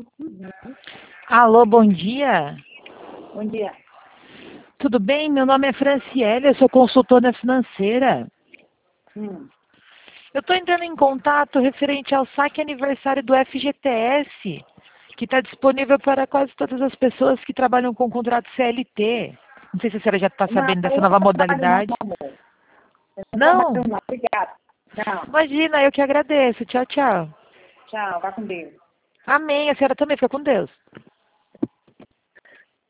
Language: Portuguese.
Uhum. Alô, bom dia. Bom dia. Tudo bem? Meu nome é Franciele, eu sou consultora financeira. Hum. Eu estou entrando em contato referente ao saque aniversário do FGTS, que está disponível para quase todas as pessoas que trabalham com contrato CLT. Não sei se a senhora já está Não, sabendo dessa eu não nova trabalho não, modalidade. amor. Eu não Não? trabalho não, obrigada. Não, Imagina, eu que agradeço. Tchau, tchau. tchau, vá com Deus. Amém. A senhora também fica com Deus.